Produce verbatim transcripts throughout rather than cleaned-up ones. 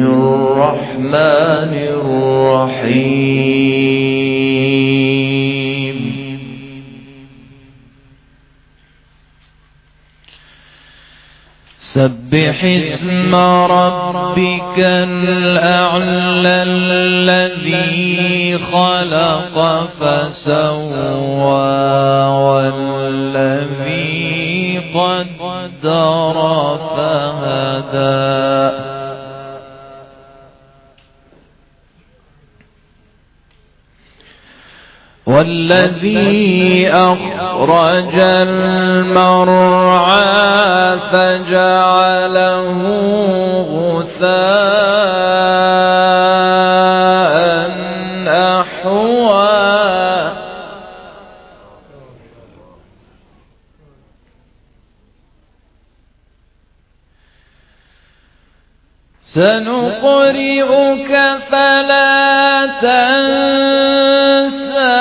الرحمن الرحيم. سبح اسم ربك الأعلى الذي خلق فسوى والذي قدر فهدى والذي أخرج المرعى فجعله غثاء أحوى سنقرئك فلا تنسى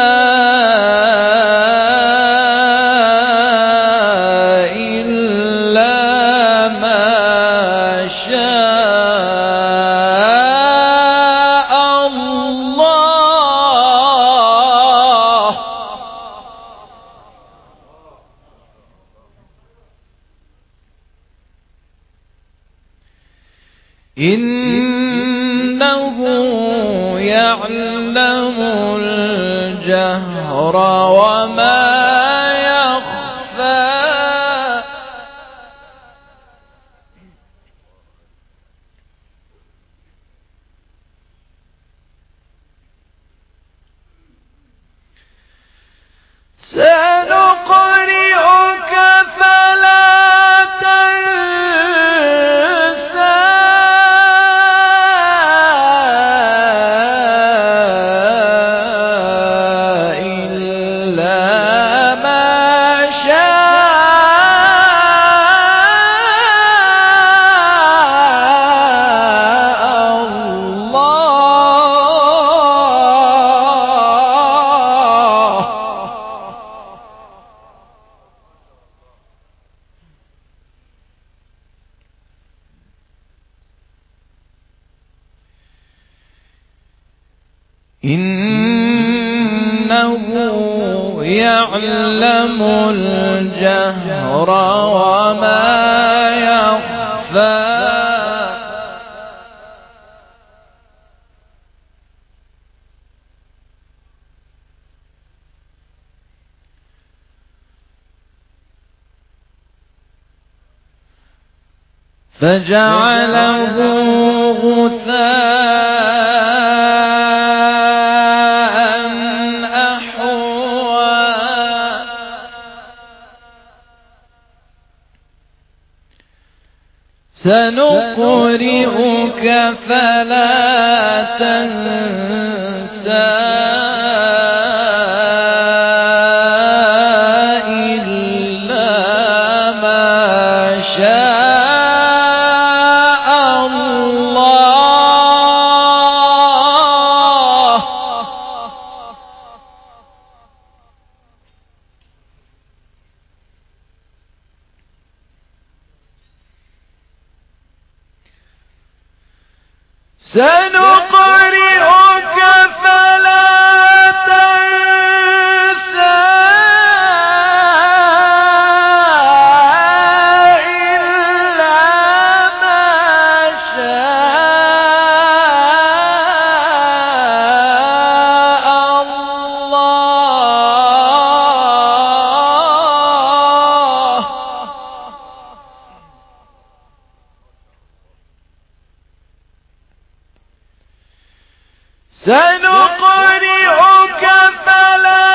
إنه يعلم الجهر وما يخفى سنقرئك فلا إنه يعلم الجهر وما يخفى فجعله غثاء أحوى سنقرئك فلا تنسى إلا ما شاء سنقرئك فلا تنسى إلا ما شاء الله سنقرئك فلا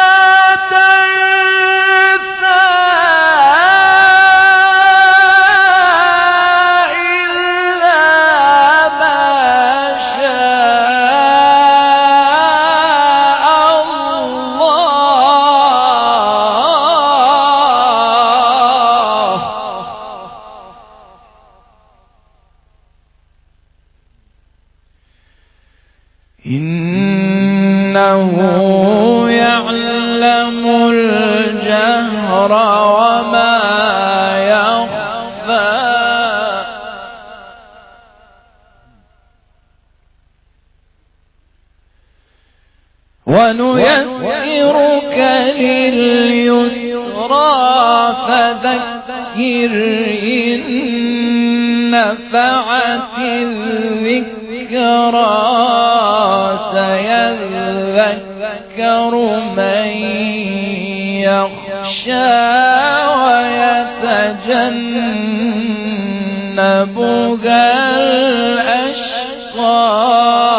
تنسى إلا ما شاء الله إنه يعلم الجهر وما يخفى ونيسرك لليسرى فذكر إن نفعت الذكرى سيذكر من يخشى ويتجنبها الأشقى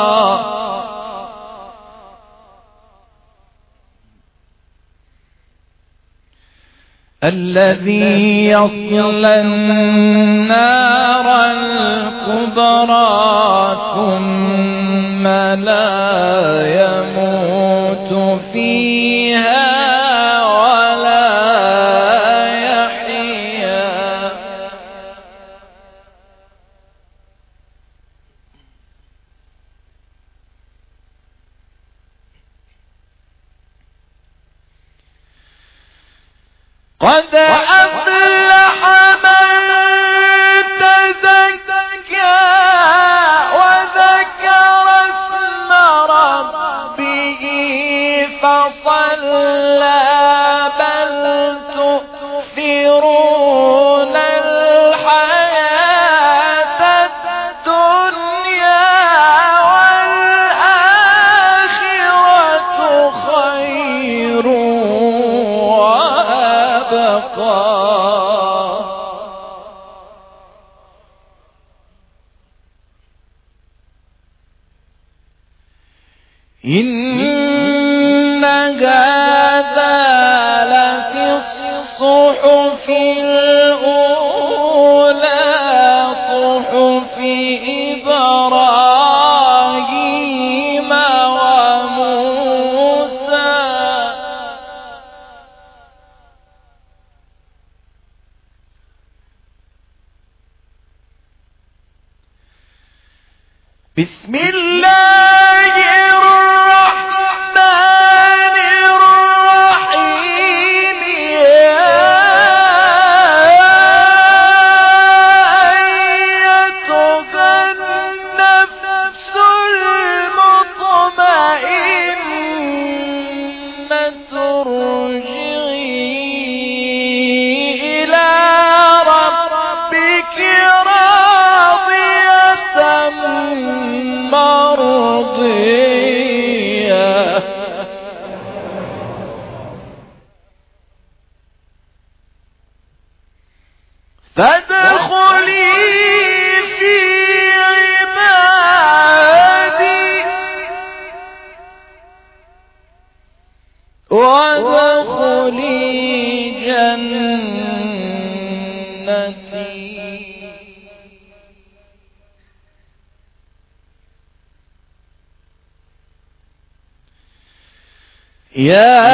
الذي يصلى النار الكبرى ثم لا يموت فيها ولا يحيا. قد أفلح من تزكى وذكر اسم ربه فصلى بل تؤثرون الحياة الدنيا والآخرة خير إن هذا لفي الصحف الأولى صحف إبراهيم وموسى. بسم الله الرحمن الرحيم. يا أيتها النفس المطمئنة ارجعي إلى ربك راضية مرضية فادخلي في عبادي وادخلي جنتي. يا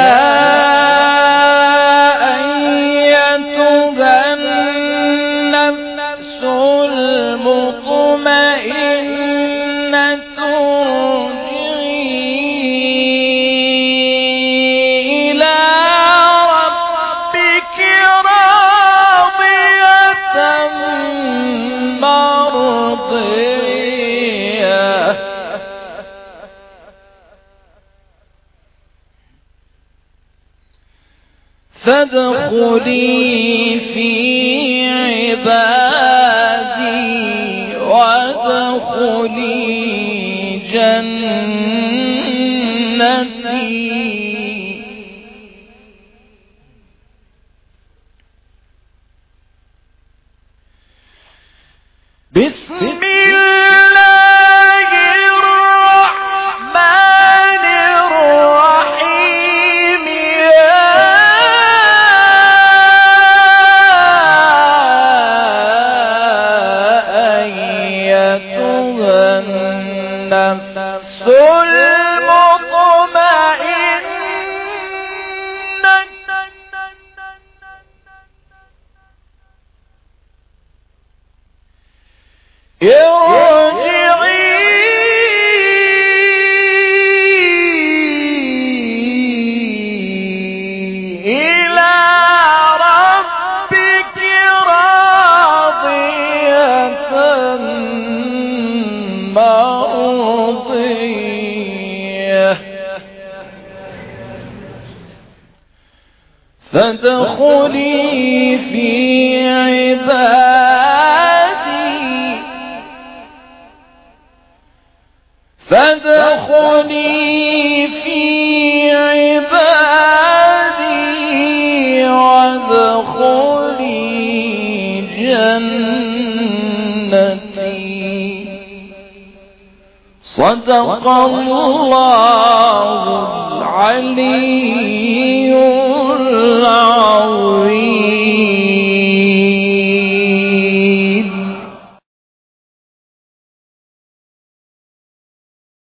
أيتها النفس المطمئنة ارجعي إلى ربك راضية مرضية فادخلي في عبادي وادخلي جنتي. بسم الله الرحمن الرحيم. يا أيتها النفس المطمئنة ارجعي إلى ربك راضية مرضية فادخلي في عبادي فادخلي في عبادي وادخلي جنتي. صدق الله العلي